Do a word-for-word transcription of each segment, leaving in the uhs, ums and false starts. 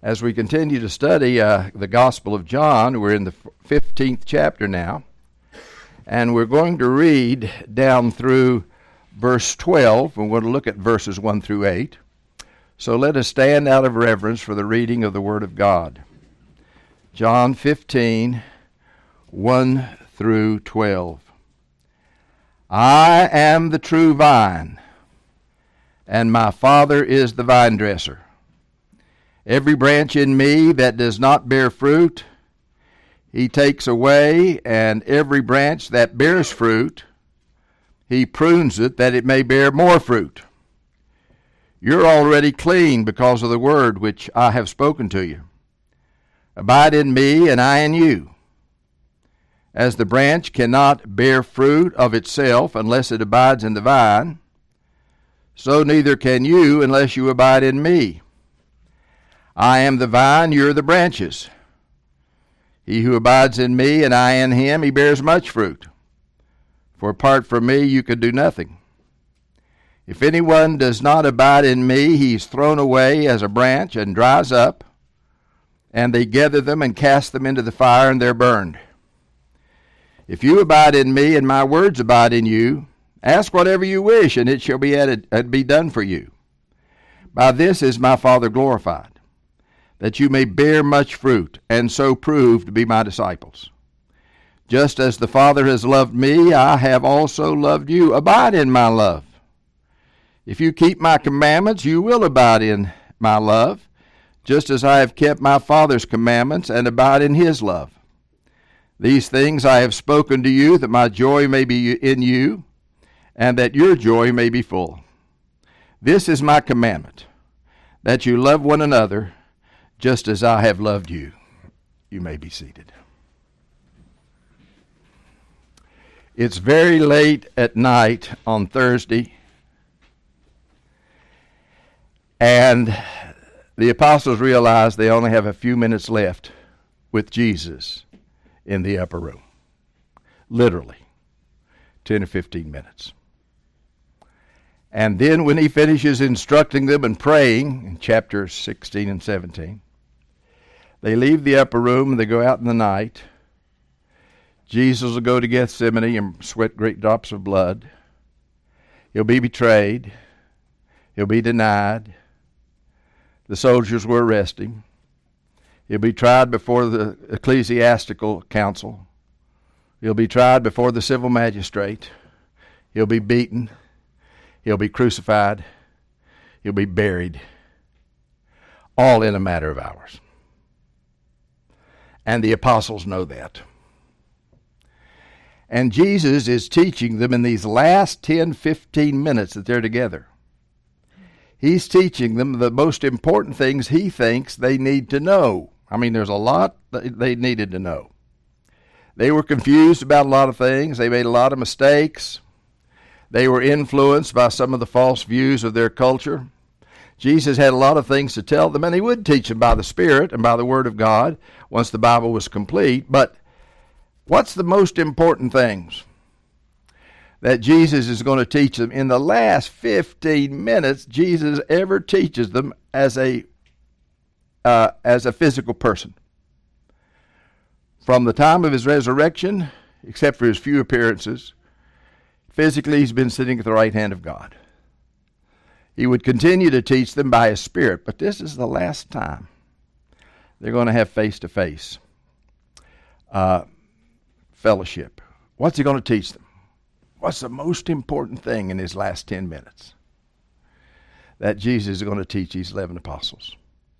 As we continue to study uh, the Gospel of John, we're in the fifteenth chapter now, and we're going to read down through verse twelve. We're going to look at verses one through eight. So let us stand out of reverence for the reading of the Word of God. John fifteen, one through twelve. I am the true vine, and my Father is the vine dresser. Every branch in me that does not bear fruit, he takes away, and every branch that bears fruit, he prunes it that it may bear more fruit. You're already clean because of the word which I have spoken to you. Abide in me, and I in you. As the branch cannot bear fruit of itself unless it abides in the vine, so neither can you unless you abide in me. I am the vine, you're the branches. He who abides in me and I in him, he bears much fruit. For apart from me, you could do nothing. If anyone does not abide in me, he is thrown away as a branch and dries up, and they gather them and cast them into the fire, and they're burned. If you abide in me and my words abide in you, ask whatever you wish, and it shall be added, and be done for you. By this is my Father glorified, that you may bear much fruit, and so prove to be my disciples. Just as the Father has loved me, I have also loved you. Abide in my love. If you keep my commandments, you will abide in my love, just as I have kept my Father's commandments and abide in his love. These things I have spoken to you, that my joy may be in you, and that your joy may be full. This is my commandment, that you love one another, just as I have loved you. You may be seated. It's very late at night on Thursday, and the apostles realize they only have a few minutes left with Jesus in the upper room. Literally, ten or fifteen minutes. And then when he finishes instructing them and praying in chapters sixteen and seventeen, they leave the upper room and they go out in the night. Jesus will go to Gethsemane and sweat great drops of blood. He'll be betrayed. He'll be denied. The soldiers will arrest him. He'll be tried before the ecclesiastical council. He'll be tried before the civil magistrate. He'll be beaten. He'll be crucified. He'll be buried. All in a matter of hours. And the apostles know that. And Jesus is teaching them in these last ten, fifteen minutes that they're together. He's teaching them the most important things he thinks they need to know. I mean, there's a lot that they needed to know. They were confused about a lot of things. They made a lot of mistakes. They were influenced by some of the false views of their culture. Jesus had a lot of things to tell them, and he would teach them by the Spirit and by the Word of God once the Bible was complete. But what's the most important things that Jesus is going to teach them in the last fifteen minutes Jesus ever teaches them as a uh, as a physical person? From the time of his resurrection, except for his few appearances, physically he's been sitting at the right hand of God. He would continue to teach them by his Spirit, but this is the last time they're going to have face-to-face uh, fellowship. What's he going to teach them? What's the most important thing in his last ten minutes that Jesus is going to teach these eleven apostles?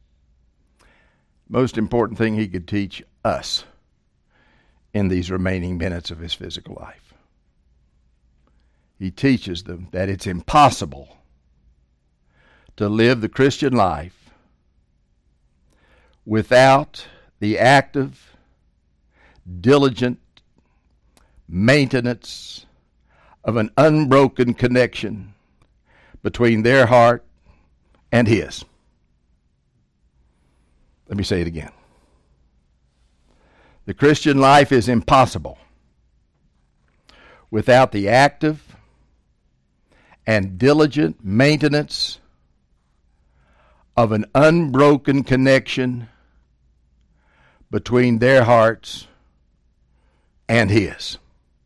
Most important thing he could teach us in these remaining minutes of his physical life. He teaches them that it's impossible to live the Christian life without the active, diligent maintenance of an unbroken connection between their heart and his. Let me say it again. The Christian life is impossible without the active and diligent maintenance of an unbroken connection between their hearts and his.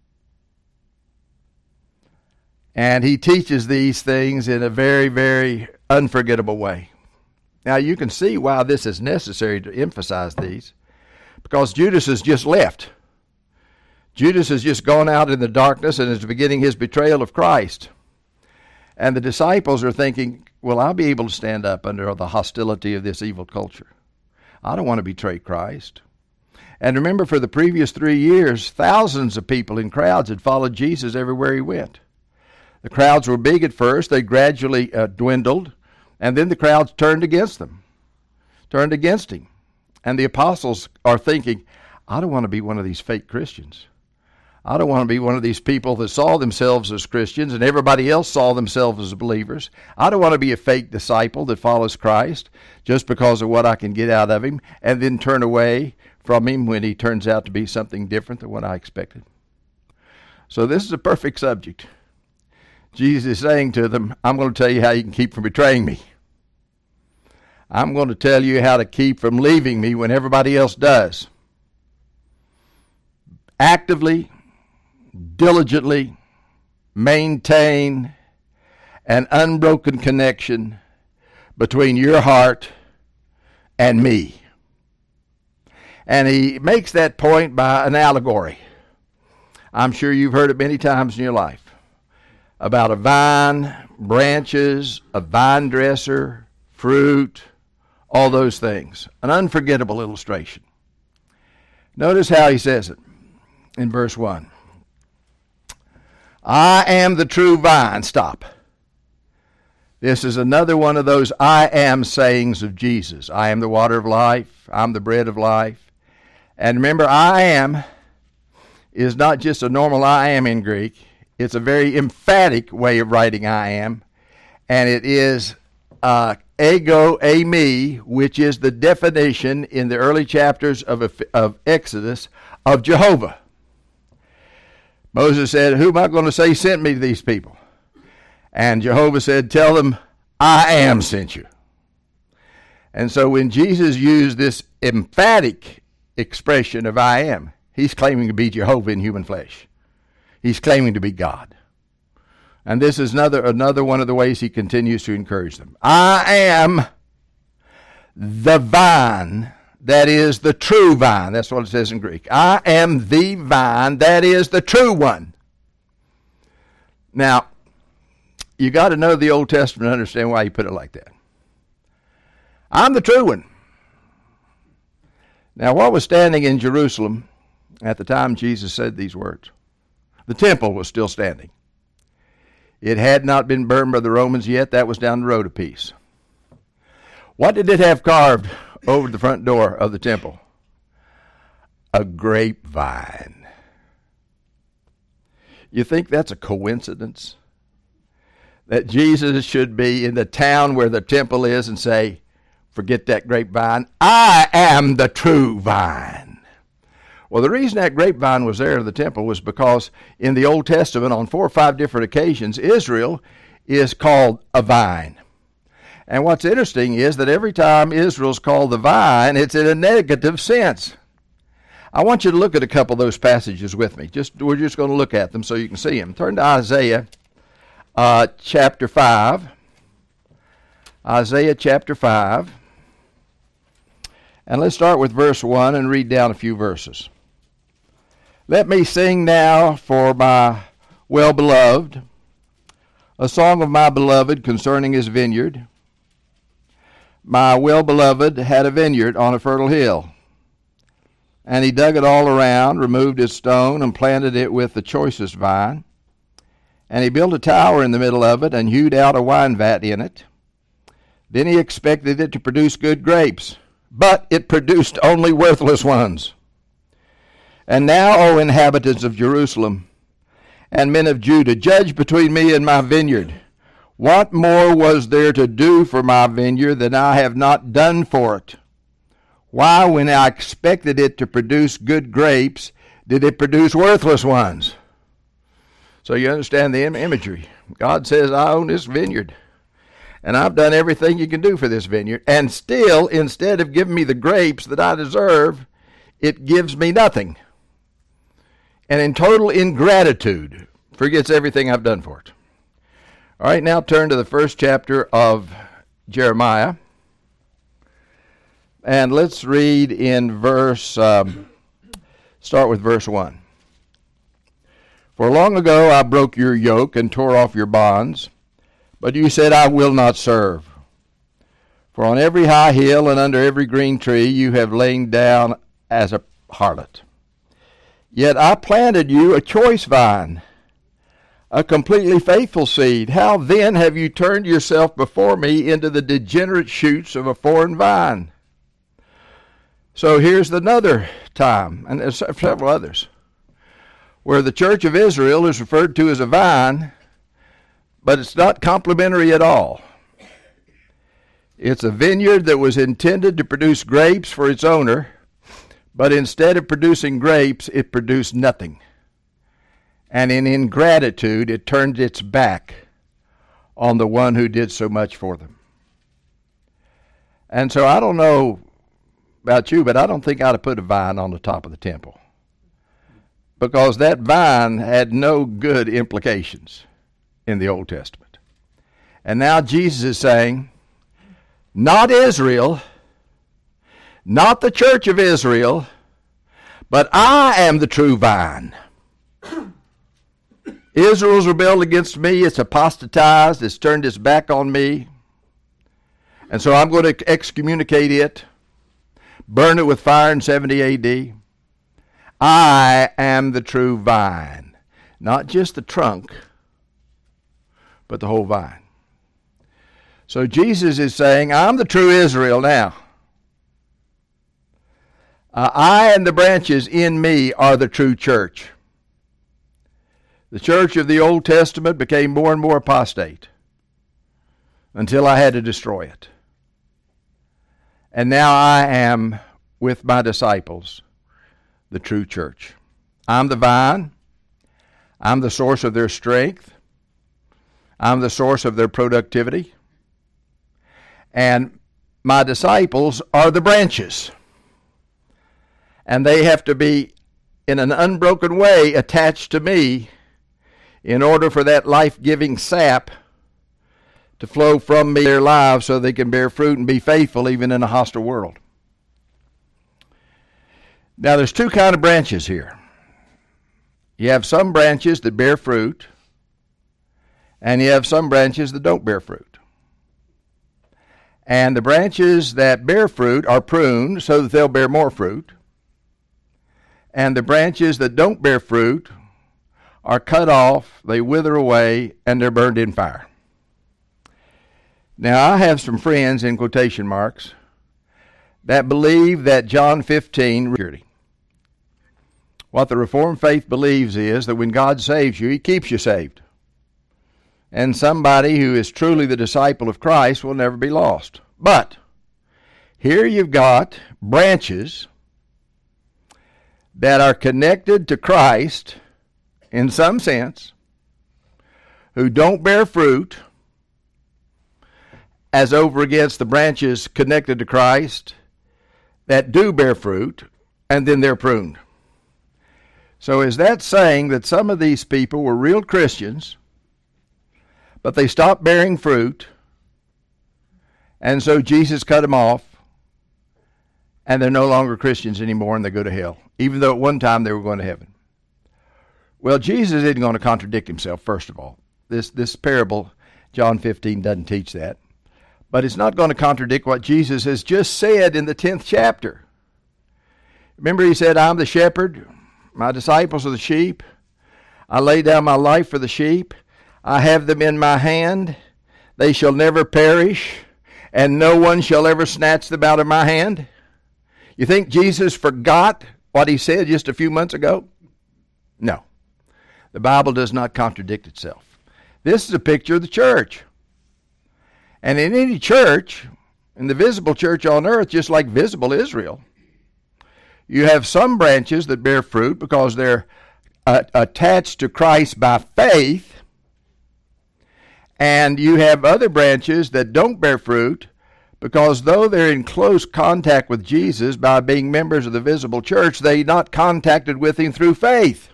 And he teaches these things in a very, very unforgettable way. Now you can see why this is necessary to emphasize these, because Judas has just left. Judas has just gone out in the darkness and is beginning his betrayal of Christ. And the disciples are thinking, well, I'll be able to stand up under the hostility of this evil culture. I don't want to betray Christ. And remember, for the previous three years, thousands of people in crowds had followed Jesus everywhere he went. The crowds were big at first. They gradually uh, dwindled. And then the crowds turned against them, turned against him. And the apostles are thinking, I don't want to be one of these fake Christians. I don't want to be one of these people that saw themselves as Christians and everybody else saw themselves as believers. I don't want to be a fake disciple that follows Christ just because of what I can get out of him and then turn away from him when he turns out to be something different than what I expected. So this is a perfect subject. Jesus is saying to them, I'm going to tell you how you can keep from betraying me. I'm going to tell you how to keep from leaving me when everybody else does. Actively, diligently maintain an unbroken connection between your heart and me. And he makes that point by an allegory. I'm sure you've heard it many times in your life. About a vine, branches, a vine dresser, fruit, all those things. An unforgettable illustration. Notice how he says it in verse one. I am the true vine. Stop. This is another one of those I am sayings of Jesus. I am the water of life. I'm the bread of life. And remember, I am is not just a normal I am in Greek. It's a very emphatic way of writing I am. And it is uh, ego eimi, which is the definition in the early chapters of, of Exodus of Jehovah. Moses said, who am I going to say sent me to these people? And Jehovah said, tell them, I am sent you. And so when Jesus used this emphatic expression of I am, he's claiming to be Jehovah in human flesh. He's claiming to be God. And this is another, another one of the ways he continues to encourage them. I am the vine. That is the true vine. That's what it says in Greek. I am the vine. That is the true one. Now, you got to know the Old Testament to understand why he put it like that. I'm the true one. Now, what was standing in Jerusalem at the time Jesus said these words? The temple was still standing. It had not been burned by the Romans yet. That was down the road a piece. What did it have carved over the front door of the temple? A grapevine. You think that's a coincidence? That Jesus should be in the town where the temple is and say, forget that grapevine. I am the true vine. Well, the reason that grapevine was there in the temple was because in the Old Testament, on four or five different occasions, Israel is called a vine. And what's interesting is that every time Israel's called the vine, it's in a negative sense. I want you to look at a couple of those passages with me. Just we're just going to look at them so you can see them. Turn to Isaiah uh, chapter five. Isaiah chapter five. And let's start with verse one and read down a few verses. Let me sing now for my well-beloved, a song of my beloved concerning his vineyard. My well-beloved had a vineyard on a fertile hill, and he dug it all around, removed its stone, and planted it with the choicest vine. And he built a tower in the middle of it, and hewed out a wine vat in it. Then he expected it to produce good grapes, but it produced only worthless ones. And now, O inhabitants of Jerusalem, and men of Judah, judge between me and my vineyard. What more was there to do for my vineyard than I have not done for it? Why, when I expected it to produce good grapes, did it produce worthless ones? So you understand the im- imagery. God says, I own this vineyard. And I've done everything you can do for this vineyard. And still, instead of giving me the grapes that I deserve, it gives me nothing. And in total ingratitude, forgets everything I've done for it. All right, now turn to the first chapter of Jeremiah. And let's read in verse, um, start with verse one. For long ago I broke your yoke and tore off your bonds, but you said, I will not serve. For on every high hill and under every green tree you have lain down as a harlot. Yet I planted you a choice vine, a completely faithful seed. How then have you turned yourself before me into the degenerate shoots of a foreign vine? So here's another time, and there's several others, where the church of Israel is referred to as a vine, but it's not complimentary at all. It's a vineyard that was intended to produce grapes for its owner, but instead of producing grapes, it produced nothing. And in ingratitude, it turned its back on the one who did so much for them. And so I don't know about you, but I don't think I ought to put a vine on the top of the temple, because that vine had no good implications in the Old Testament. And now Jesus is saying, not Israel, not the church of Israel, but I am the true vine. Israel's rebelled against me. It's apostatized. It's turned its back on me. And so I'm going to excommunicate it, burn it with fire in seventy A D. I am the true vine. Not just the trunk, but the whole vine. So Jesus is saying, I'm the true Israel now. Uh, I and the branches in me are the true church. The church of the Old Testament became more and more apostate until I had to destroy it. And now I am, with my disciples, the true church. I'm the vine. I'm the source of their strength. I'm the source of their productivity. And my disciples are the branches. And they have to be, in an unbroken way, attached to me in order for that life-giving sap to flow from me their lives so they can bear fruit and be faithful even in a hostile world. Now, there's two kind of branches here. You have some branches that bear fruit, and you have some branches that don't bear fruit. And the branches that bear fruit are pruned so that they'll bear more fruit. And the branches that don't bear fruit are cut off, they wither away, and they're burned in fire. Now, I have some friends, in quotation marks, that believe that John fifteen, what the Reformed faith believes is that when God saves you, He keeps you saved. And somebody who is truly the disciple of Christ will never be lost. But here you've got branches that are connected to Christ in some sense, who don't bear fruit, as over against the branches connected to Christ that do bear fruit, and then they're pruned. So is that saying that some of these people were real Christians, but they stopped bearing fruit, and so Jesus cut them off, and they're no longer Christians anymore, and they go to hell, even though at one time they were going to heaven? Well, Jesus isn't going to contradict himself, first of all. This, this parable, John fifteen, doesn't teach that. But it's not going to contradict what Jesus has just said in the tenth chapter. Remember, he said, I'm the shepherd, my disciples are the sheep. I lay down my life for the sheep. I have them in my hand. They shall never perish, and no one shall ever snatch them out of my hand. You think Jesus forgot what he said just a few months ago? No. The Bible does not contradict itself. This is a picture of the church. And in any church, in the visible church on earth, just like visible Israel, you have some branches that bear fruit because they're uh, attached to Christ by faith, And you have other branches that don't bear fruit because though they're in close contact with Jesus by being members of the visible church, they're not contacted with him through faith.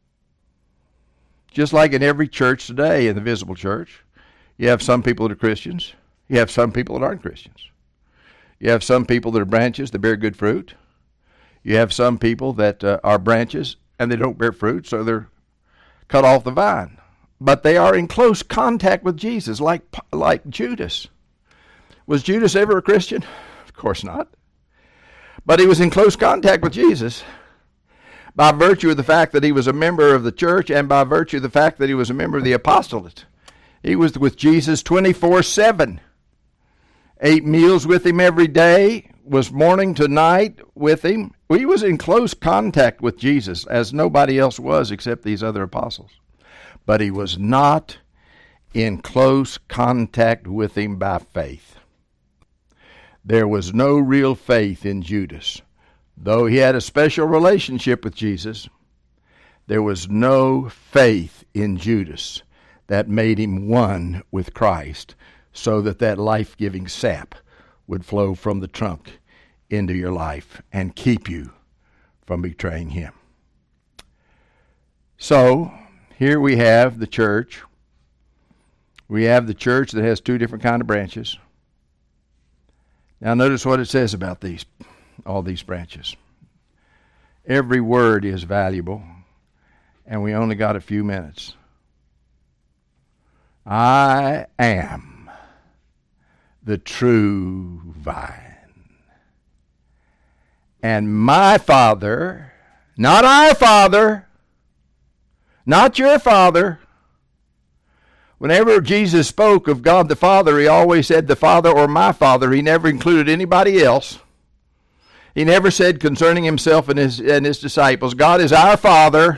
Just like in every church today, in the visible church, you have some people that are Christians. You have some people that aren't Christians. You have some people that are branches that bear good fruit. You have some people that uh, are branches and they don't bear fruit, so they're cut off the vine. But they are in close contact with Jesus, like like Judas. Was Judas ever a Christian? Of course not. But he was in close contact with Jesus by virtue of the fact that he was a member of the church and by virtue of the fact that he was a member of the apostolate. He was with Jesus twenty-four seven. Ate meals with him every day, was morning to night with him. He was in close contact with Jesus as nobody else was except these other apostles. But he was not in close contact with him by faith. There was no real faith in Judas. Though he had a special relationship with Jesus, there was no faith in Judas that made him one with Christ so that that life-giving sap would flow from the trunk into your life and keep you from betraying him. So, here we have the church. We have the church that has two different kind of branches. Now notice what it says about these, all these branches. Every word is valuable, and we only got a few minutes. I am the true vine, and my Father, not our Father, not your Father. Whenever Jesus spoke of God the Father, he always said the Father or my Father. He never included anybody else. He never said concerning himself and his, and his disciples, God is our Father.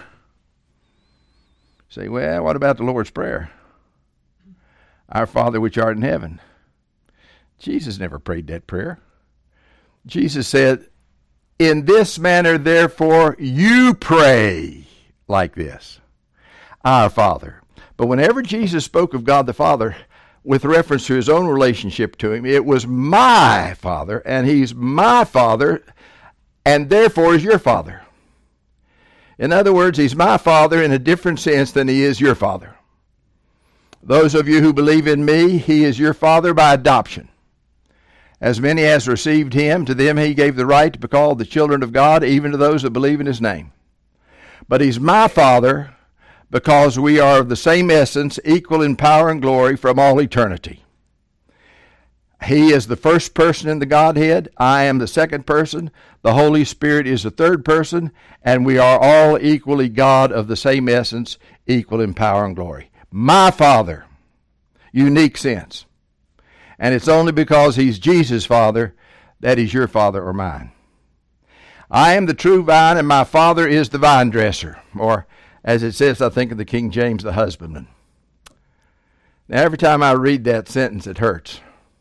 Say, well, what about the Lord's Prayer? Our Father which art in heaven. Jesus never prayed that prayer. Jesus said, in this manner, therefore, you pray like this. Our Father. But whenever Jesus spoke of God the Father with reference to his own relationship to him, it was my Father, and he's my Father, and therefore is your Father. In other words, he's my Father in a different sense than he is your Father. Those of you who believe in me, he is your Father by adoption. As many as received him, to them he gave the right to be called the children of God, even to those that believe in his name. But he's my Father because we are of the same essence, equal in power and glory from all eternity. He is the first person in the Godhead. I am the second person. The Holy Spirit is the third person. And we are all equally God of the same essence, equal in power and glory. My Father, unique sense. And it's only because he's Jesus' Father that he's your Father or mine. I am the true vine, and my Father is the vine dresser, or as it says, I think in the King James, the husbandman. Now, every time I read that sentence, it hurts.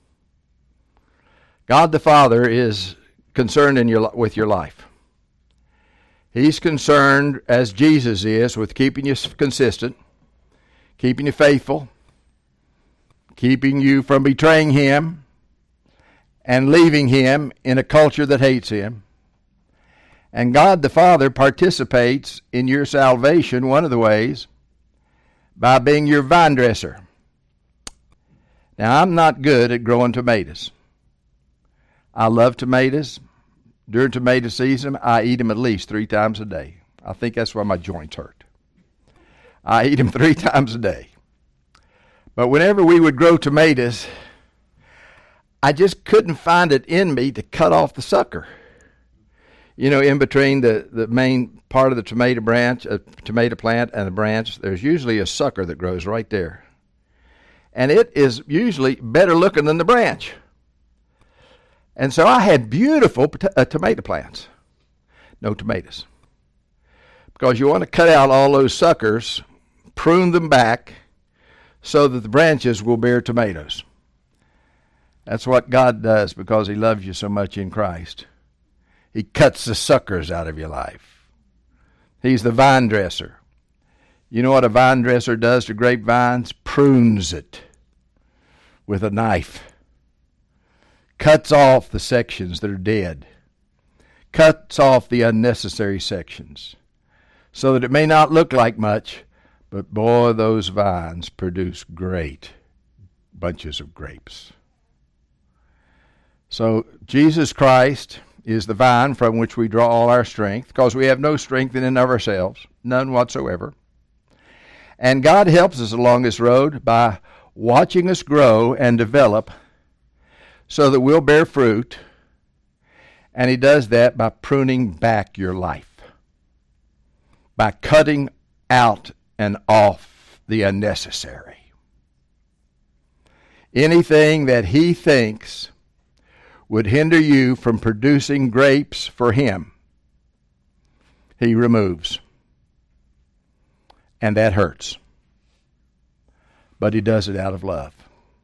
God the Father is concerned in your, with your life. He's concerned, as Jesus is, with keeping you consistent, keeping you faithful, keeping you from betraying him and leaving him in a culture that hates him. And God the Father participates in your salvation, one of the ways, by being your vine dresser. Now, I'm not good at growing tomatoes. I love tomatoes. During tomato season, I eat them at least three times a day. I think that's why my joints hurt. I eat them three times a day. But whenever we would grow tomatoes, I just couldn't find it in me to cut off the sucker. You know, in between the, the main part of the tomato branch, a tomato plant and the branch, there's usually a sucker that grows right there. And it is usually better looking than the branch. And so I had beautiful uh, tomato plants. No tomatoes. Because you want to cut out all those suckers, prune them back, so that the branches will bear tomatoes. That's what God does because he loves you so much in Christ. He cuts the suckers out of your life. He's the vine dresser. You know what a vine dresser does to grapevines? Prunes it. with a knife, cuts off the sections that are dead, cuts off the unnecessary sections, so that it may not look like much, but boy, those vines produce great bunches of grapes. So Jesus Christ is the vine from which we draw all our strength, because we have no strength in and of ourselves, none whatsoever. And God helps us along this road by watching us grow and develop so that we'll bear fruit, and He does that by pruning back your life, by cutting out and off the unnecessary. Anything that He thinks would hinder you from producing grapes for Him, He removes. And that hurts. But He does it out of love.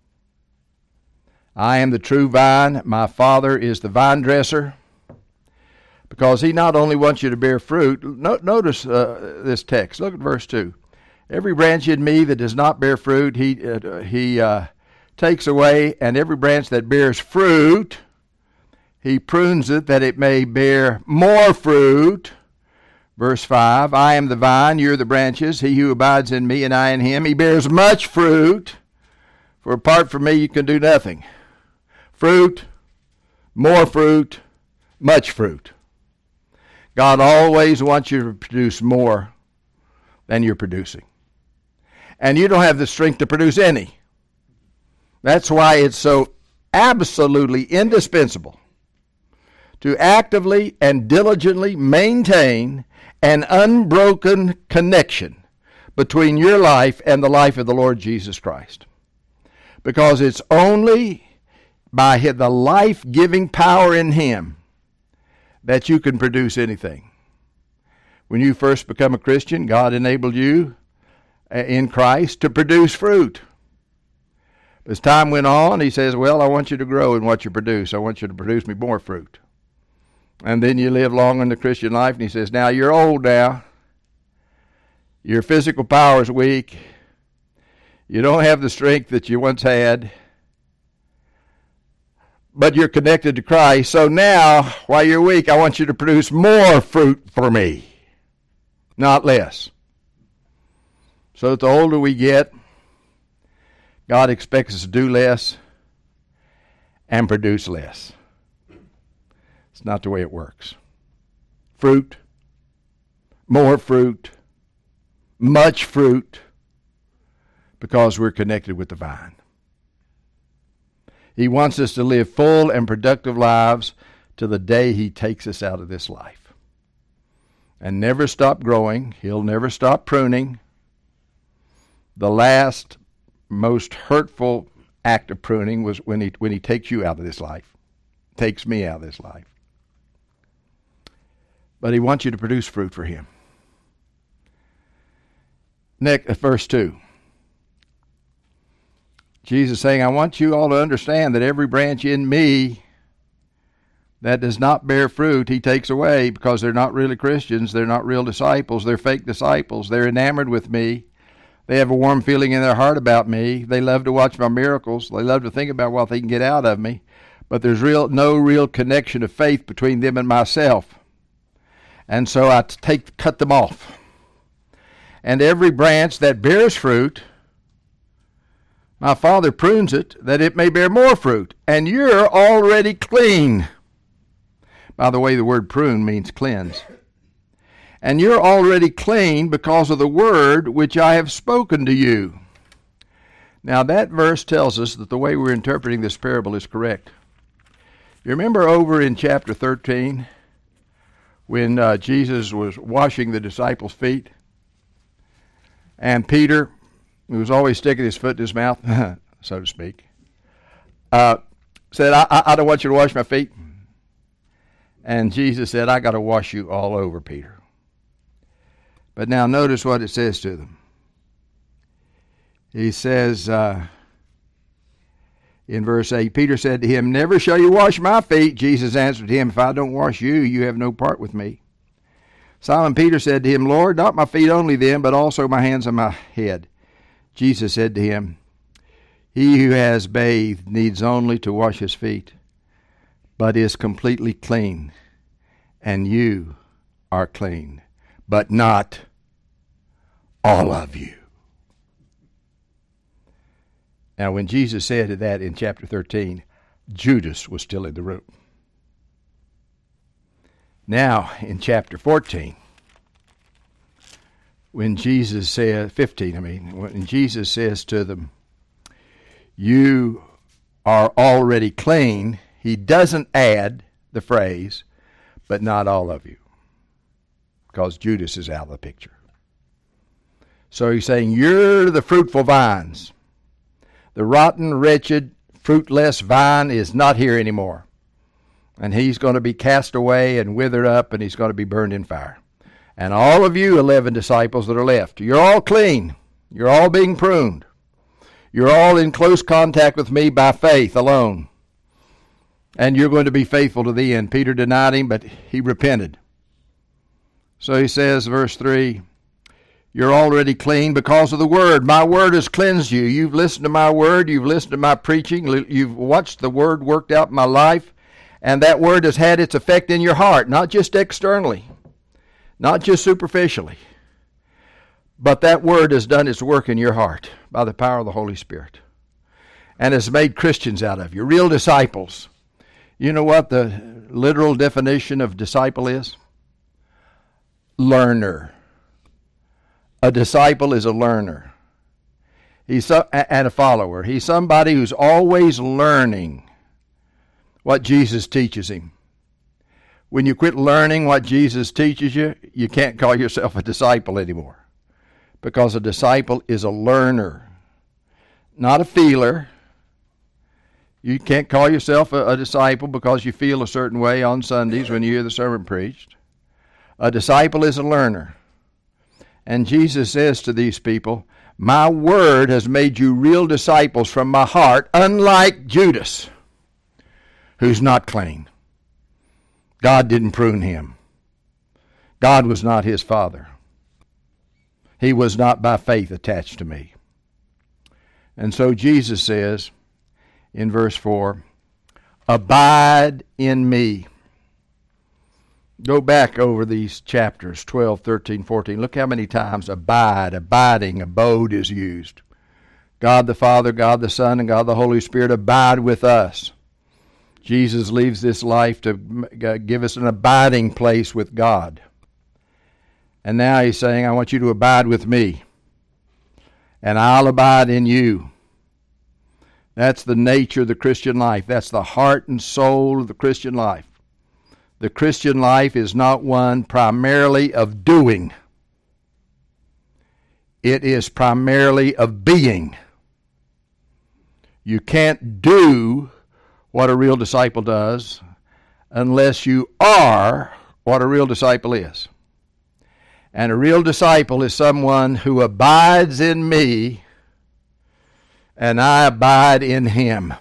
I am the true vine. My Father is the vine dresser. Because He not only wants you to bear fruit. No, notice uh, this text. Look at verse two. Every branch in me that does not bear fruit, He, uh, he uh, takes away. And every branch that bears fruit, He prunes it that it may bear more fruit. Verse five, I am the vine, you're the branches. He who abides in me and I in him, he bears much fruit. For apart from me you can do nothing. Fruit, more fruit, much fruit. God always wants you to produce more than you're producing. And you don't have the strength to produce any. That's why it's so absolutely indispensable to actively and diligently maintain an unbroken connection between your life and the life of the Lord Jesus Christ. Because it's only by the life-giving power in Him that you can produce anything. When you first become a Christian, God enabled you in Christ to produce fruit. As time went on, He says, well, I want you to grow in what you produce. I want you to produce me more fruit. And then you live long in the Christian life, and He says, now you're old now. Your physical power is weak. You don't have the strength that you once had. But you're connected to Christ. So now, while you're weak, I want you to produce more fruit for me, not less. So that the older we get, God expects us to do less and produce less. It's not the way it works. Fruit, more fruit, much fruit, because we're connected with the vine. He wants us to live full and productive lives to the day He takes us out of this life. And never stop growing. He'll never stop pruning. The last, most hurtful act of pruning was when he, when he takes you out of this life. Takes me out of this life. But He wants you to produce fruit for Him. Next, verse two. Jesus saying, I want you all to understand that every branch in me that does not bear fruit, He takes away, because they're not really Christians. They're not real disciples. They're fake disciples. They're enamored with me. They have a warm feeling in their heart about me. They love to watch my miracles. They love to think about what they can get out of me. But there's real no real connection of faith between them and myself. And so I take cut them off. And every branch that bears fruit, my Father prunes it that it may bear more fruit. And you're already clean. By the way, the word prune means cleanse. And you're already clean because of the word which I have spoken to you. Now that verse tells us that the way we're interpreting this parable is correct. You remember over in chapter thirteen when uh, Jesus was washing the disciples' feet? And Peter, who was always sticking his foot in his mouth, so to speak, uh, said, I, I, I don't want you to wash my feet. And Jesus said, I got to wash you all over, Peter. But now notice what it says to them. He says uh, in verse eight, Peter said to him, never shall you wash my feet. Jesus answered him, if I don't wash you, you have no part with me. Simon Peter said to him, Lord, not my feet only then, but also my hands and my head. Jesus said to him, He who has bathed needs only to wash his feet, but is completely clean. And you are clean, but not all of you. Now, when Jesus said that in chapter thirteen, Judas was still in the room. Now, in chapter fourteen, when Jesus says, fifteen, I mean, when Jesus says to them, you are already clean, he doesn't add the phrase, but not all of you, because Judas is out of the picture. So he's saying, you're the fruitful vines. The rotten, wretched, fruitless vine is not here anymore. And he's going to be cast away and withered up, and he's going to be burned in fire. And all of you eleven disciples that are left, you're all clean. You're all being pruned. You're all in close contact with me by faith alone. And you're going to be faithful to the end. Peter denied him, but he repented. So he says, verse three, you're already clean because of the word. My word has cleansed you. You've listened to my word. You've listened to my preaching. You've watched the word worked out in my life. And that word has had its effect in your heart, not just externally, not just superficially. But that word has done its work in your heart by the power of the Holy Spirit and has made Christians out of you, real disciples. You know what the literal definition of disciple is? Learner. A disciple is a learner. He's a, and a follower. He's somebody who's always learning what Jesus teaches him. When you quit learning what Jesus teaches you, you can't call yourself a disciple anymore. Because a disciple is a learner, not a feeler. You can't call yourself a, a disciple because you feel a certain way on Sundays when you hear the sermon preached. A disciple is a learner. And Jesus says to these people, my word has made you real disciples from my heart, unlike Judas, who's not clean. God didn't prune him. God was not his father. He was not by faith attached to me. And so Jesus says in verse four, abide in me. Go back over these chapters, twelve, thirteen, fourteen. Look how many times abide, abiding, abode is used. God the Father, God the Son, and God the Holy Spirit abide with us. Jesus leaves this life to give us an abiding place with God. And now he's saying, I want you to abide with me, and I'll abide in you. That's the nature of the Christian life. That's the heart and soul of the Christian life. The Christian life is not one primarily of doing. It is primarily of being. You can't do what a real disciple does unless you are what a real disciple is. And a real disciple is someone who abides in me and I abide in him.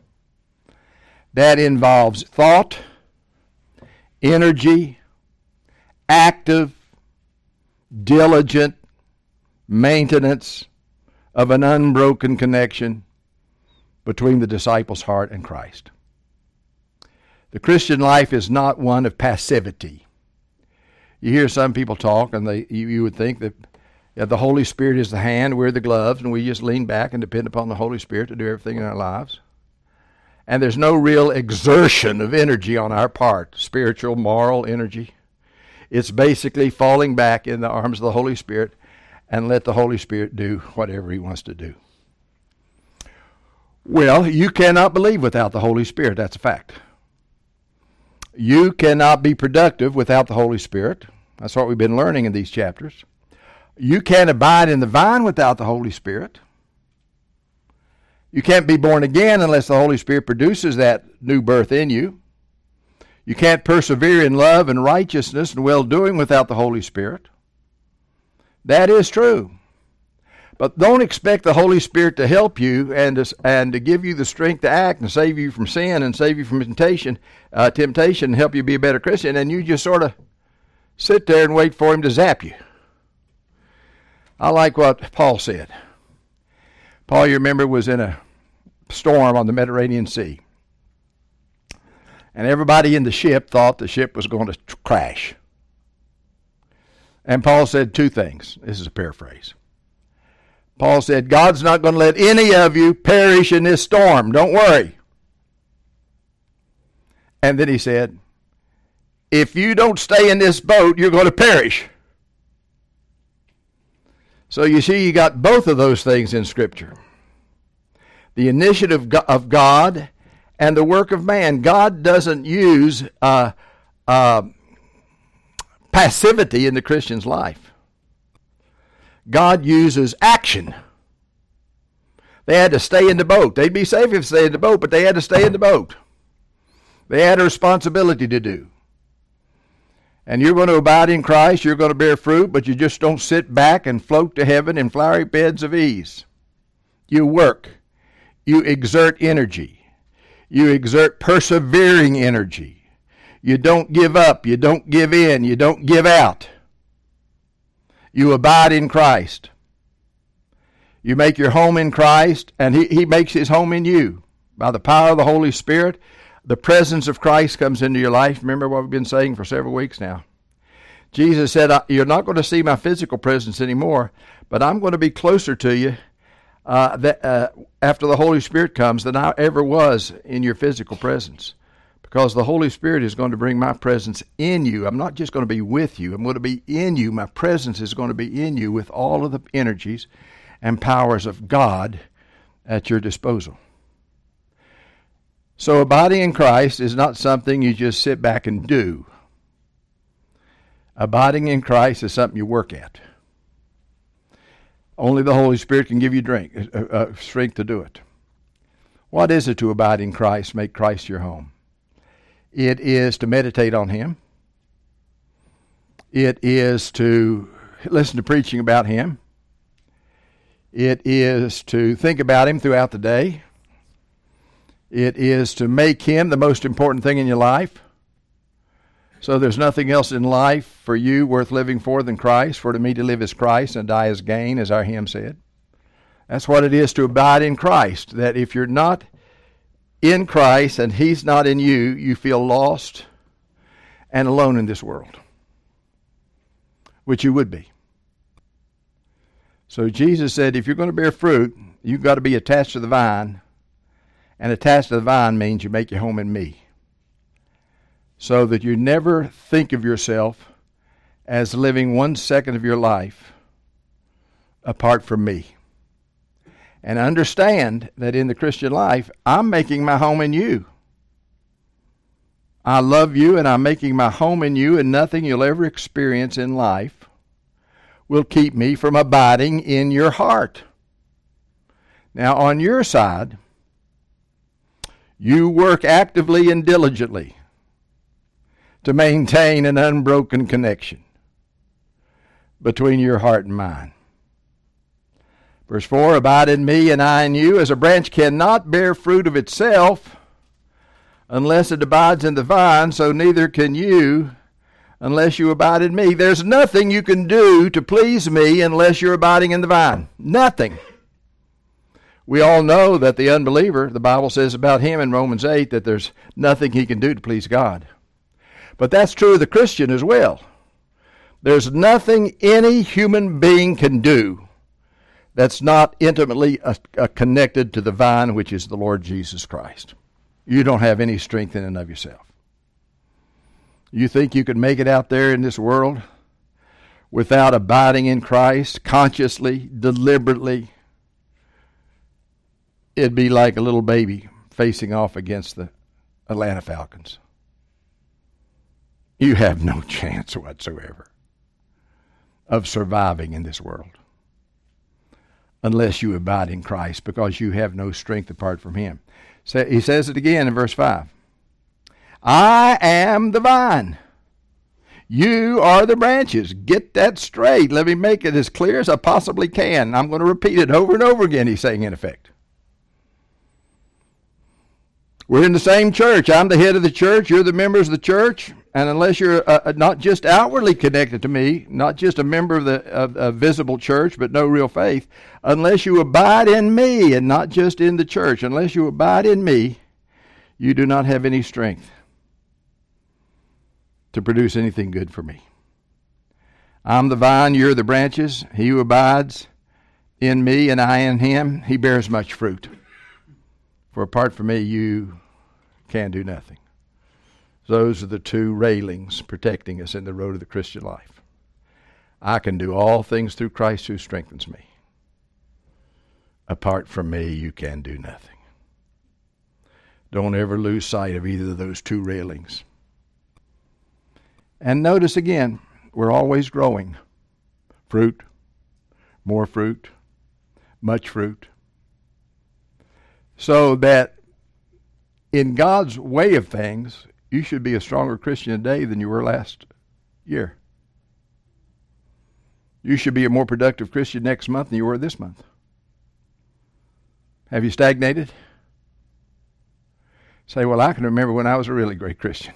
That involves thought, energy, active, diligent maintenance of an unbroken connection between the disciple's heart and Christ. The Christian life is not one of passivity. You hear some people talk, and they you, you would think that yeah, the Holy Spirit is the hand, we're the gloves, and we just lean back and depend upon the Holy Spirit to do everything in our lives. And there's no real exertion of energy on our part, spiritual, moral energy. It's basically falling back in the arms of the Holy Spirit and let the Holy Spirit do whatever he wants to do. Well, you cannot believe without the Holy Spirit. That's a fact. You cannot be productive without the Holy Spirit. That's what we've been learning in these chapters. You can't abide in the vine without the Holy Spirit. You can't be born again unless the Holy Spirit produces that new birth in you. You can't persevere in love and righteousness and well-doing without the Holy Spirit. That is true. But don't expect the Holy Spirit to help you and to, and to give you the strength to act and save you from sin and save you from temptation, uh, temptation and help you be a better Christian, and you just sort of sit there and wait for him to zap you. I like what Paul said. Paul, you remember, was in a storm on the Mediterranean Sea. And everybody in the ship thought the ship was going to tr- crash. And Paul said two things. This is a paraphrase. Paul said, God's not going to let any of you perish in this storm. Don't worry. And then he said, if you don't stay in this boat, you're going to perish. So you see, you got both of those things in Scripture. The initiative of God and the work of man. God doesn't use uh, uh, passivity in the Christian's life. God uses action. They had to stay in the boat. They'd be safe if they stayed in the boat, but they had to stay in the boat. They had a responsibility to do. And you're going to abide in Christ, you're going to bear fruit, but you just don't sit back and float to heaven in flowery beds of ease. You work. You exert energy. You exert persevering energy. You don't give up. You don't give in. You don't give out. You abide in Christ. You make your home in Christ, and he, he makes his home in you. By the power of the Holy Spirit, the presence of Christ comes into your life. Remember what we've been saying for several weeks now. Jesus said, you're not going to see my physical presence anymore, but I'm going to be closer to you uh, that, uh, after the Holy Spirit comes than I ever was in your physical presence. Because the Holy Spirit is going to bring my presence in you. I'm not just going to be with you. I'm going to be in you. My presence is going to be in you with all of the energies and powers of God at your disposal. So abiding in Christ is not something you just sit back and do. Abiding in Christ is something you work at. Only the Holy Spirit can give you drink, uh, uh, strength to do it. What is it to abide in Christ, make Christ your home? It is to meditate on Him. It is to listen to preaching about Him. It is to think about Him throughout the day. It is to make Him the most important thing in your life. So there's nothing else in life for you worth living for than Christ. For to me to live is Christ and die is gain, as our hymn said. That's what it is to abide in Christ. That if you're not in Christ and He's not in you, you feel lost and alone in this world, which you would be. So Jesus said, if you're going to bear fruit, you've got to be attached to the vine, and attached to the vine means you make your home in me, so that you never think of yourself as living one second of your life apart from me. And understand that in the Christian life, I'm making my home in you. I love you, and I'm making my home in you, and nothing you'll ever experience in life will keep me from abiding in your heart. Now, on your side, you work actively and diligently to maintain an unbroken connection between your heart and mine. Verse four, abide in me and I in you, as a branch cannot bear fruit of itself unless it abides in the vine, so neither can you unless you abide in me. There's nothing you can do to please me unless you're abiding in the vine. Nothing. We all know that the unbeliever, the Bible says about him in Romans eight, that there's nothing he can do to please God. But that's true of the Christian as well. There's nothing any human being can do that's not intimately uh, uh, connected to the vine, which is the Lord Jesus Christ. You don't have any strength in and of yourself. You think you can make it out there in this world without abiding in Christ consciously, deliberately? It'd be like a little baby facing off against the Atlanta Falcons. You have no chance whatsoever of surviving in this world unless you abide in Christ, because you have no strength apart from Him. So he says it again in verse five. I am the vine. You are the branches. Get that straight. Let me make it as clear as I possibly can. I'm going to repeat it over and over again, he's saying in effect. We're in the same church. I'm the head of the church. You're the members of the church. and unless you're uh, not just outwardly connected to me, not just a member of the of a visible church, but no real faith, unless you abide in me and not just in the church, unless you abide in me, you do not have any strength to produce anything good for me. I'm the vine, you're the branches. He who abides in me and I in him, he bears much fruit. For apart from me, you can do nothing. Those are the two railings protecting us in the road of the Christian life. I can do all things through Christ who strengthens me. Apart from me, you can do nothing. Don't ever lose sight of either of those two railings. And notice again, we're always growing. Fruit, more fruit, much fruit. So that in God's way of things, you should be a stronger Christian today than you were last year. You should be a more productive Christian next month than you were this month. Have you stagnated? Say, well, I can remember when I was a really great Christian.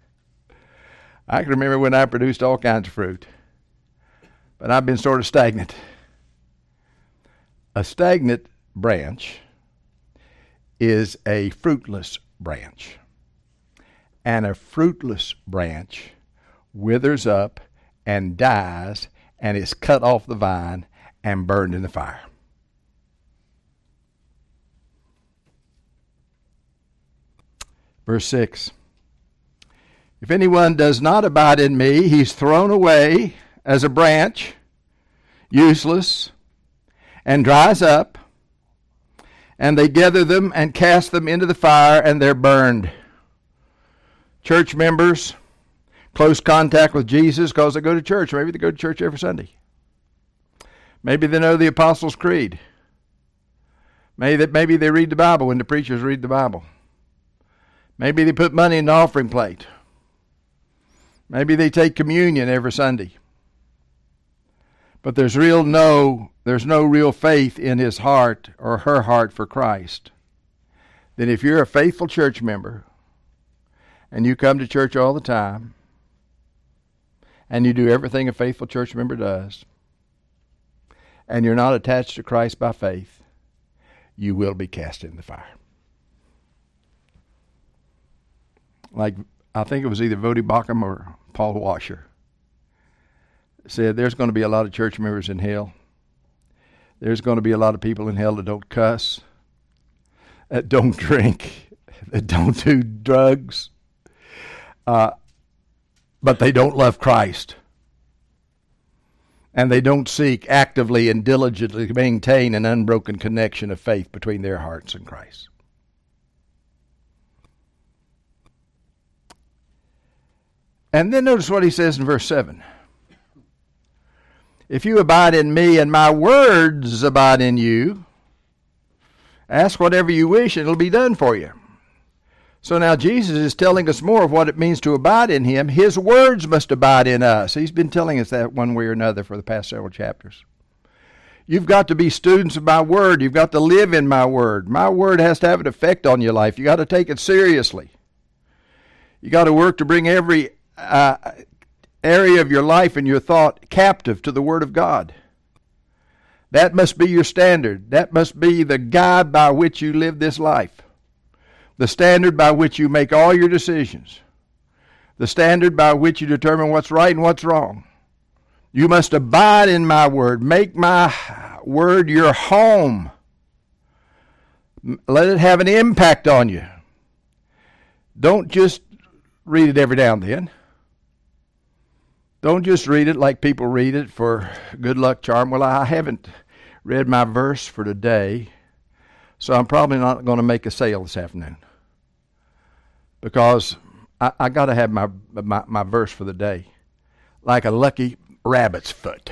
I can remember when I produced all kinds of fruit. But I've been sort of stagnant. A stagnant branch is a fruitless branch. And a fruitless branch withers up and dies and is cut off the vine and burned in the fire. Verse six. If anyone does not abide in me, he's thrown away as a branch, useless, and dries up, and they gather them and cast them into the fire, and they're burned. Church members, close contact with Jesus because they go to church. Maybe they go to church every Sunday. Maybe they know the Apostles' Creed. Maybe they, maybe they read the Bible when the preachers read the Bible. Maybe they put money in the offering plate. Maybe they take communion every Sunday. But there's real no, there's no real faith in his heart or her heart for Christ. Then if you're a faithful church member, and you come to church all the time, and you do everything a faithful church member does, and you're not attached to Christ by faith, you will be cast in the fire. Like, I think it was either Vodi Bakum or Paul Washer said, there's going to be a lot of church members in hell. There's going to be a lot of people in hell that don't cuss, that don't drink, that don't do drugs, Uh, but they don't love Christ. And they don't seek actively and diligently to maintain an unbroken connection of faith between their hearts and Christ. And then notice what he says in verse seven. If you abide in me and my words abide in you, ask whatever you wish and it'll be done for you. So now Jesus is telling us more of what it means to abide in him. His words must abide in us. He's been telling us that one way or another for the past several chapters. You've got to be students of my word. You've got to live in my word. My word has to have an effect on your life. You've got to take it seriously. You've got to work to bring every uh, area of your life and your thought captive to the word of God. That must be your standard. That must be the guide by which you live this life. The standard by which you make all your decisions. The standard by which you determine what's right and what's wrong. You must abide in my word. Make my word your home. Let it have an impact on you. Don't just read it every now and then. Don't just read it like people read it for good luck charm. Well, I haven't read my verse for today, so I'm probably not going to make a sale this afternoon. Because I, I got to have my, my my verse for the day, like a lucky rabbit's foot.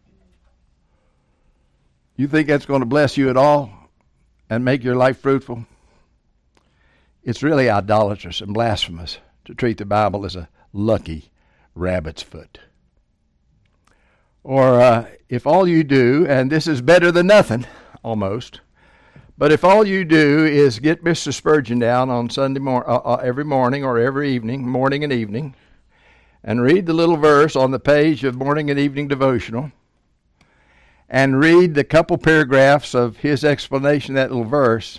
You think that's going to bless you at all and make your life fruitful? It's really idolatrous and blasphemous to treat the Bible as a lucky rabbit's foot. Or uh, if all you do, and this is better than nothing, almost, but if all you do is get Mister Spurgeon down on Sunday mor- uh, uh, every morning or every evening, morning and evening, and read the little verse on the page of morning and evening devotional, and read the couple paragraphs of his explanation of that little verse,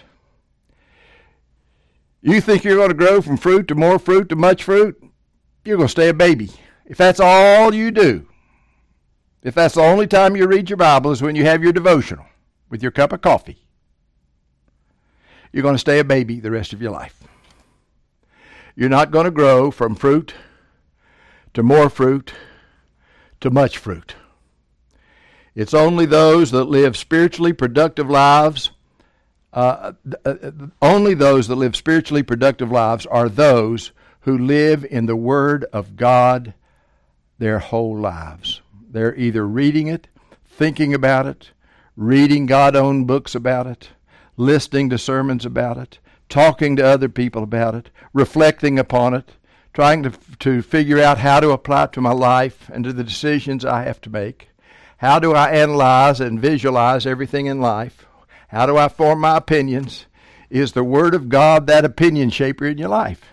you think you're going to grow from fruit to more fruit to much fruit? You're going to stay a baby. If that's all you do, if that's the only time you read your Bible is when you have your devotional with your cup of coffee, you're going to stay a baby the rest of your life. You're not going to grow from fruit to more fruit to much fruit. It's only those that live spiritually productive lives, uh, uh, only those that live spiritually productive lives are those who live in the Word of God their whole lives. They're either reading it, thinking about it, reading God-owned books about it, listening to sermons about it, talking to other people about it, reflecting upon it, trying to, to figure out how to apply it to my life and to the decisions I have to make. How do I analyze and visualize everything in life? How do I form my opinions? Is the Word of God that opinion shaper in your life?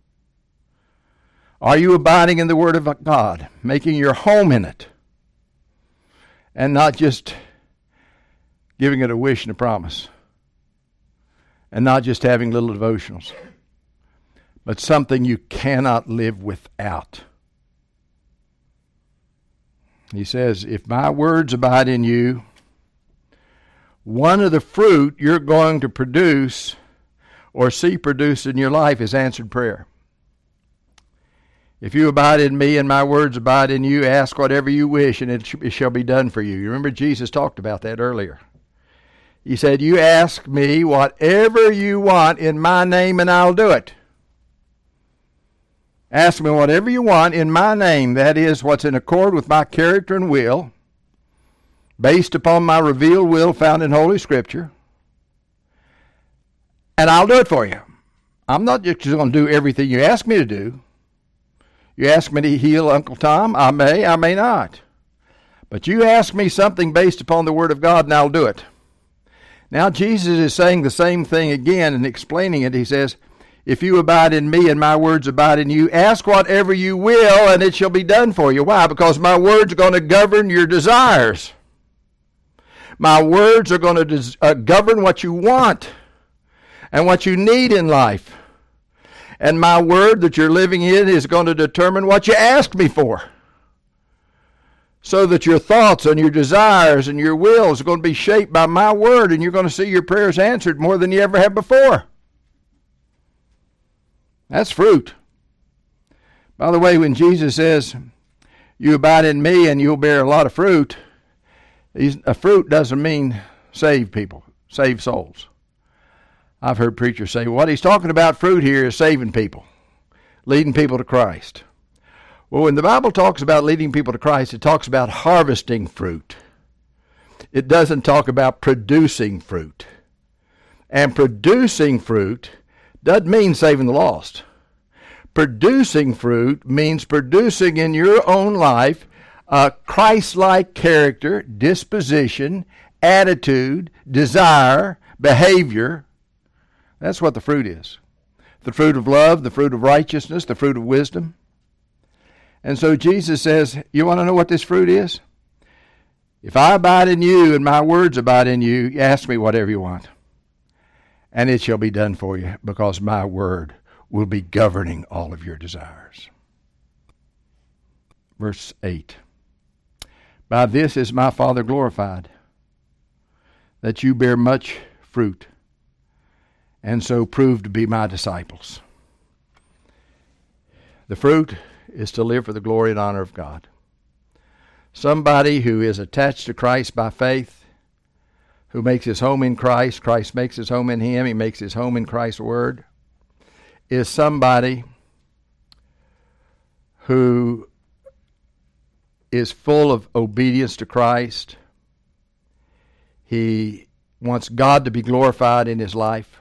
Are you abiding in the Word of God, making your home in it, and not just giving it a wish and a promise, and not just having little devotionals, but something you cannot live without? He says, if my words abide in you, one of the fruit you're going to produce or see produced in your life is answered prayer. If you abide in me and my words abide in you, ask whatever you wish and it, sh- it shall be done for you. You remember Jesus talked about that earlier. He said, you ask me whatever you want in my name and I'll do it. Ask me whatever you want in my name, that is, what's in accord with my character and will, based upon my revealed will found in Holy Scripture, and I'll do it for you. I'm not just going to do everything you ask me to do. You ask me to heal Uncle Tom, I may, I may not. But you ask me something based upon the Word of God, and I'll do it. Now Jesus is saying the same thing again and explaining it. He says, if you abide in me and my words abide in you, ask whatever you will and it shall be done for you. Why? Because my words are going to govern your desires. My words are going to des- uh, govern what you want and what you need in life. And my word that you're living in is going to determine what you ask me for. So that your thoughts and your desires and your wills are going to be shaped by my word, and you're going to see your prayers answered more than you ever have before. That's fruit. By the way, when Jesus says, you abide in me and you'll bear a lot of fruit, a fruit doesn't mean save people, save souls. I've heard preachers say, what he's talking about fruit here is saving people, leading people to Christ. Well, when the Bible talks about leading people to Christ, it talks about harvesting fruit. It doesn't talk about producing fruit. And producing fruit doesn't mean saving the lost. Producing fruit means producing in your own life a Christ-like character, disposition, attitude, desire, behavior. That's what the fruit is. The fruit of love, the fruit of righteousness, the fruit of wisdom. And so Jesus says, you want to know what this fruit is? If I abide in you and my words abide in you, ask me whatever you want. And it shall be done for you, because my word will be governing all of your desires. Verse eight. By this is my Father glorified, that you bear much fruit, and so prove to be my disciples. The fruit is to live for the glory and honor of God. Somebody who is attached to Christ by faith, who makes his home in Christ, Christ makes his home in him, he makes his home in Christ's word, is somebody who is full of obedience to Christ. He wants God to be glorified in his life.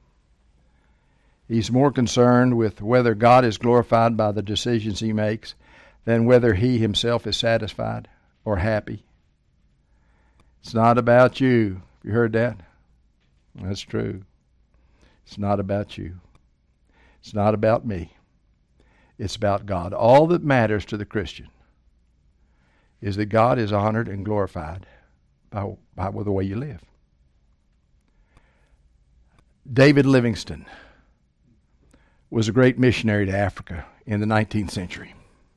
He's more concerned with whether God is glorified by the decisions he makes than whether he himself is satisfied or happy. It's not about you. You heard that? That's true. It's not about you. It's not about me. It's about God. All that matters to the Christian is that God is honored and glorified by, by the way you live. David Livingstone was a great missionary to Africa in the nineteenth century.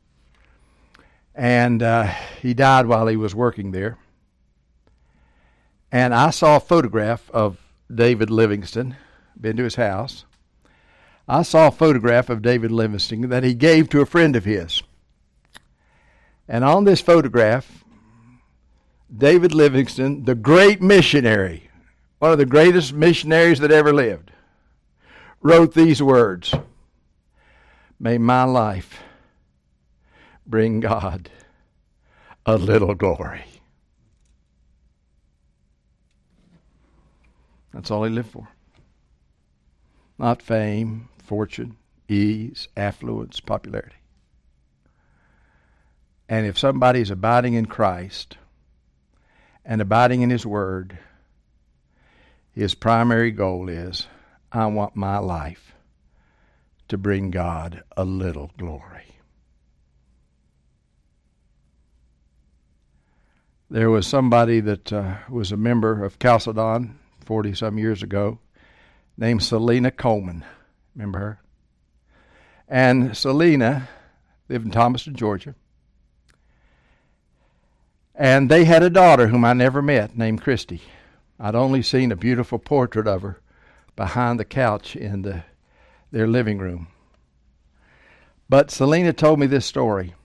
And uh, he died while he was working there. And I saw a photograph of David Livingstone, been to his house. I saw a photograph of David Livingstone that he gave to a friend of his. And on this photograph, David Livingstone, the great missionary, one of the greatest missionaries that ever lived, wrote these words: "May my life bring God a little glory." That's all he lived for. Not fame, fortune, ease, affluence, popularity. And if somebody's abiding in Christ and abiding in His Word, his primary goal is, I want my life to bring God a little glory. There was somebody that uh, was a member of Chalcedon forty-some years ago named Selena Coleman. Remember her? And Selena lived in Thomaston, Georgia. And they had a daughter whom I never met named Christy. I'd only seen a beautiful portrait of her behind the couch in the, their living room. But Selena told me this story.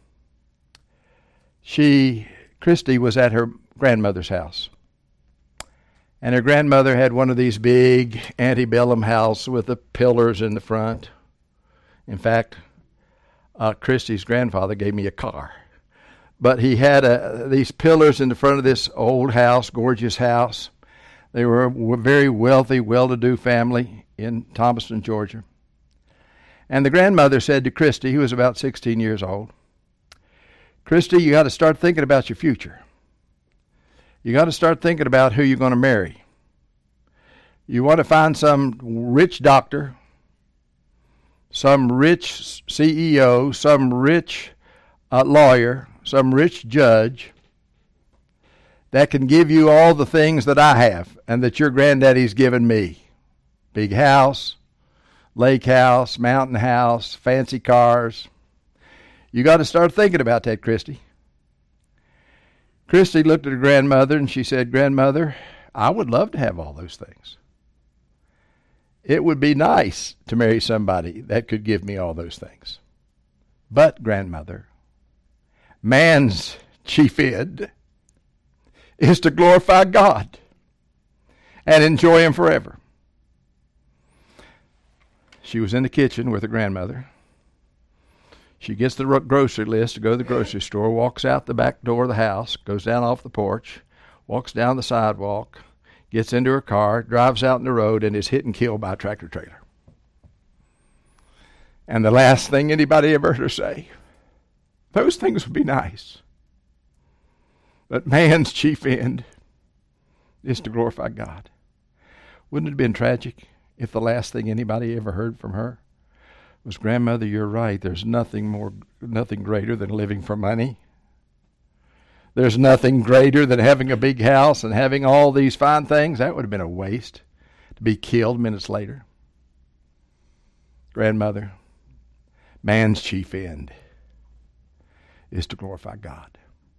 She, Christy, was at her grandmother's house. And her grandmother had one of these big antebellum houses with the pillars in the front. In fact, uh, Christy's grandfather gave me a car. But he had a, these pillars in the front of this old house, gorgeous house. They were a very wealthy, well-to-do family in Thomaston, Georgia. And the grandmother said to Christy, who was about sixteen years old, "Christy, you got to start thinking about your future. You got to start thinking about who you're going to marry. You want to find some rich doctor, some rich C E O, some rich uh, lawyer, some rich judge that can give you all the things that I have and that your granddaddy's given me. Big house, lake house, mountain house, fancy cars. You got to start thinking about that, Christy." Christy looked at her grandmother and she said, "Grandmother, I would love to have all those things. It would be nice to marry somebody that could give me all those things. But, grandmother, man's chief end is to glorify God and enjoy Him forever." She was in the kitchen with her grandmother. She gets the grocery list to go to the grocery store, walks out the back door of the house, goes down off the porch, walks down the sidewalk, gets into her car, drives out in the road, and is hit and killed by a tractor trailer. And the last thing anybody ever heard her say, "Those things would be nice, but man's chief end is to glorify God." Wouldn't it have been tragic if the last thing anybody ever heard from her was, "Grandmother, you're right. There's nothing more, nothing greater than living for money. There's nothing greater than having a big house and having all these fine things." That would have been a waste to be killed minutes later. Grandmother, man's chief end is to glorify God.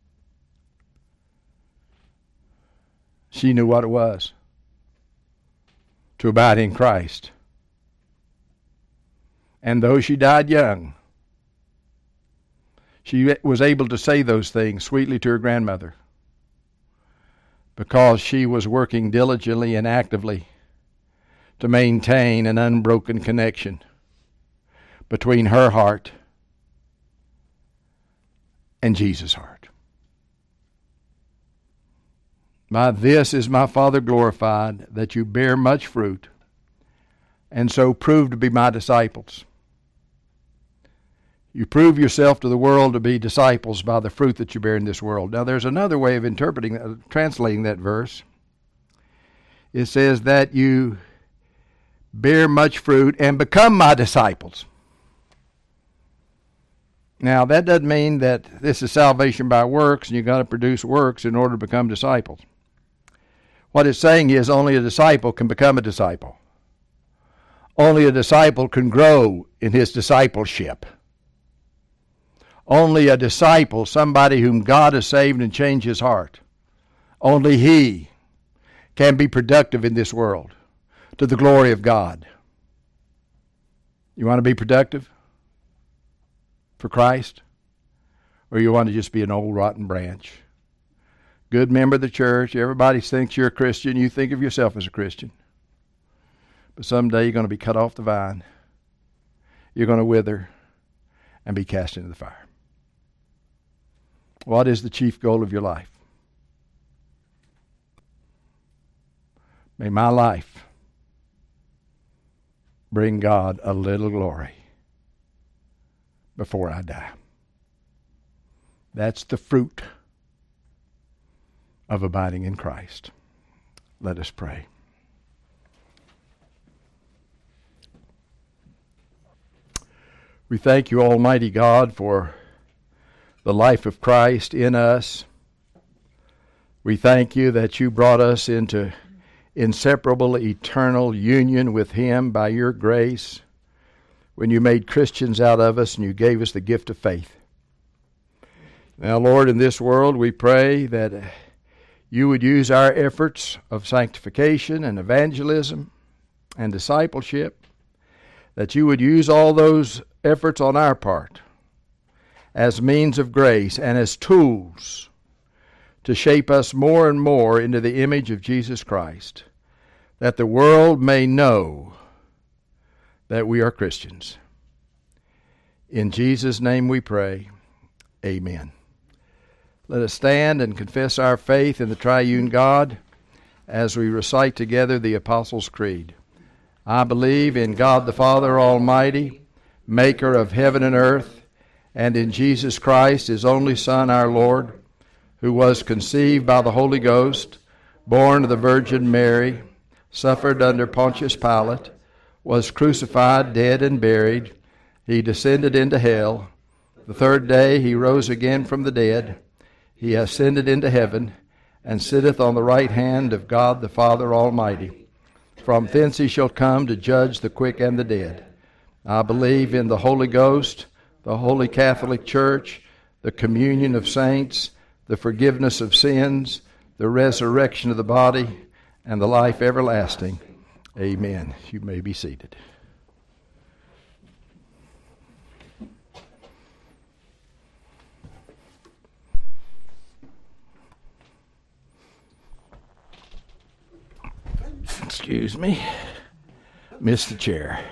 She knew what it was to abide in Christ. And though she died young, she was able to say those things sweetly to her grandmother because she was working diligently and actively to maintain an unbroken connection between her heart and Jesus' heart. "By this is my Father glorified, that you bear much fruit, and so prove to be my disciples." You prove yourself to the world to be disciples by the fruit that you bear in this world. Now, there's another way of interpreting, uh, translating that verse. It says that you bear much fruit and become my disciples. Now, that doesn't mean that this is salvation by works and you've got to produce works in order to become disciples. What it's saying is only a disciple can become a disciple. Only a disciple can grow in his discipleship. Only a disciple, somebody whom God has saved and changed his heart, only he can be productive in this world to the glory of God. You want to be productive for Christ? Or you want to just be an old rotten branch? Good member of the church. Everybody thinks you're a Christian. You think of yourself as a Christian. But someday you're going to be cut off the vine. You're going to wither and be cast into the fire. What is the chief goal of your life? May my life bring God a little glory before I die. That's the fruit of abiding in Christ. Let us pray. We thank you, Almighty God, for the life of Christ in us. We thank you that you brought us into inseparable, eternal union with Him by your grace when you made Christians out of us and you gave us the gift of faith. Now, Lord, in this world we pray that you would use our efforts of sanctification and evangelism and discipleship, that you would use all those efforts on our part as means of grace and as tools to shape us more and more into the image of Jesus Christ, that the world may know that we are Christians. In Jesus' name we pray. Amen. Let us stand and confess our faith in the triune God as we recite together the Apostles' Creed. I believe in God the Father Almighty, maker of heaven and earth, and in Jesus Christ, his only Son, our Lord, who was conceived by the Holy Ghost, born of the Virgin Mary, suffered under Pontius Pilate, was crucified, dead, and buried. He descended into hell. The third day he rose again from the dead. He ascended into heaven, and sitteth on the right hand of God the Father Almighty. From thence he shall come to judge the quick and the dead. I believe in the Holy Ghost, the Holy Catholic Church, the communion of saints, the forgiveness of sins, the resurrection of the body, and the life everlasting. Amen. You may be seated. Excuse me. Missed the chair.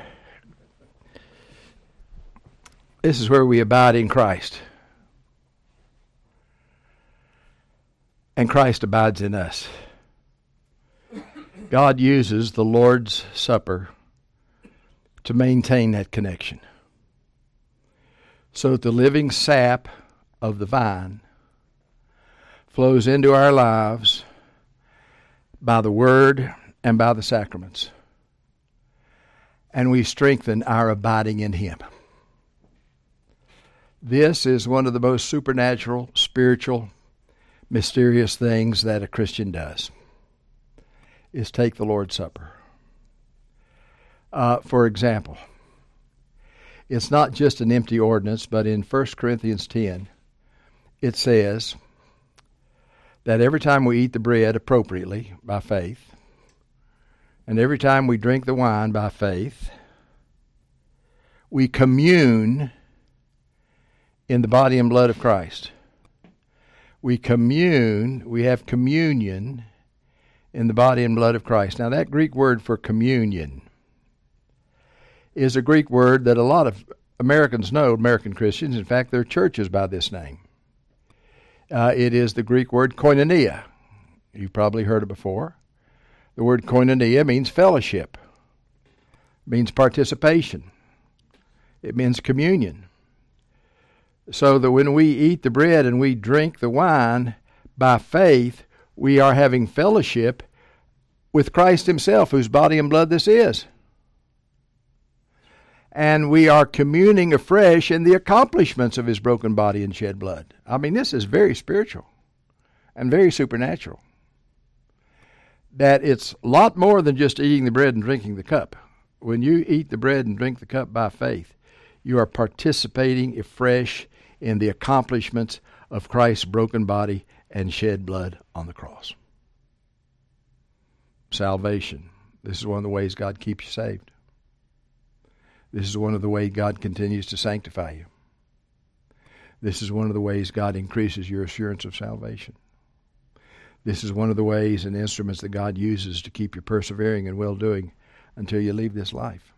This is where we abide in Christ. And Christ abides in us. God uses the Lord's Supper to maintain that connection, so that the living sap of the vine flows into our lives by the Word and by the sacraments, and we strengthen our abiding in Him. This is one of the most supernatural, spiritual, mysterious things that a Christian does, is take the Lord's Supper. Uh, for example, it's not just an empty ordinance, but in First Corinthians ten, it says that every time we eat the bread appropriately by faith, and every time we drink the wine by faith, we commune in the body and blood of Christ. We commune, we have communion in the body and blood of Christ. Now, that Greek word for communion is a Greek word that a lot of Americans know, American Christians. In fact, there are churches by this name. Uh, it is the Greek word koinonia. You've probably heard it before. The word koinonia means fellowship. It means participation. It means communion. So that when we eat the bread and we drink the wine by faith, we are having fellowship with Christ Himself, whose body and blood this is. and we are communing afresh in the accomplishments of his broken body and shed blood. I mean, this is very spiritual and very supernatural. That it's a lot more than just eating the bread and drinking the cup. When you eat the bread and drink the cup by faith, you are participating afresh in the accomplishments of Christ's broken body and shed blood on the cross. Salvation. This is one of the ways God keeps you saved. This is one of the ways God continues to sanctify you. This is one of the ways God increases your assurance of salvation. This is one of the ways and instruments that God uses to keep you persevering and well-doing until you leave this life.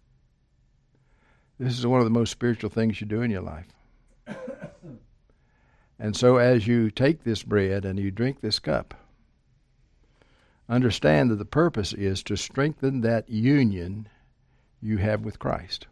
This is one of the most spiritual things you do in your life. And so as you take this bread and you drink this cup, understand that the purpose is to strengthen that union you have with Christ,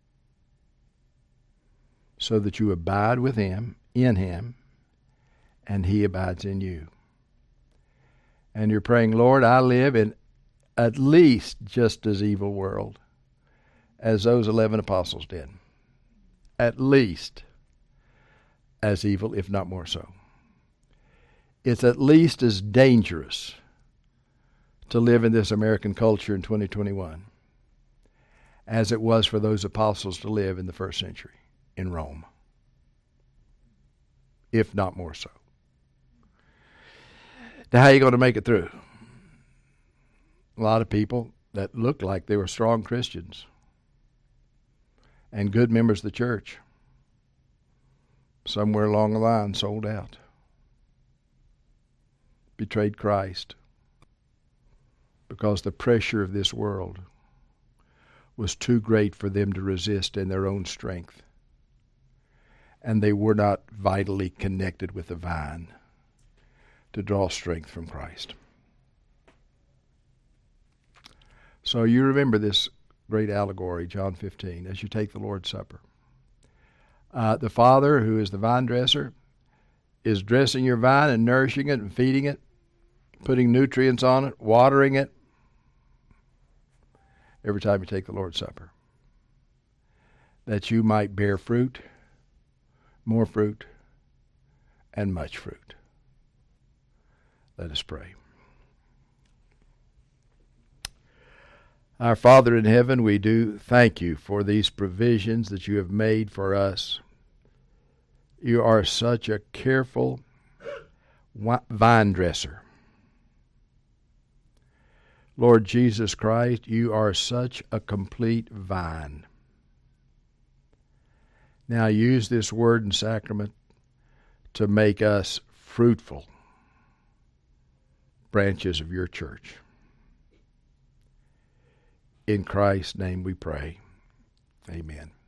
so that you abide with him, in him, and he abides in you. And you're praying, Lord, I live in at least just as evil world as those eleven apostles did. At least as evil, if not more so. It's at least as dangerous to live in this American culture in twenty twenty-one as it was for those apostles to live in the first century in Rome, if not more so. Now, how are you going to make it through? A lot of people that looked like they were strong Christians and good members of the church, somewhere along the line sold out, betrayed Christ, because the pressure of this world was too great for them to resist in their own strength. And they were not vitally connected with the vine to draw strength from Christ. So you remember this great allegory, John fifteen, as you take the Lord's Supper. Uh, the Father, who is the vine dresser, is dressing your vine and nourishing it and feeding it, putting nutrients on it, watering it, every time you take the Lord's Supper, that you might bear fruit, more fruit, and much fruit. Let us pray. Our Father in heaven, we do thank you for these provisions that you have made for us. You are such a careful vine dresser. Lord Jesus Christ, you are such a complete vine. Now use this word and sacrament to make us fruitful branches of your church. In Christ's name we pray. Amen.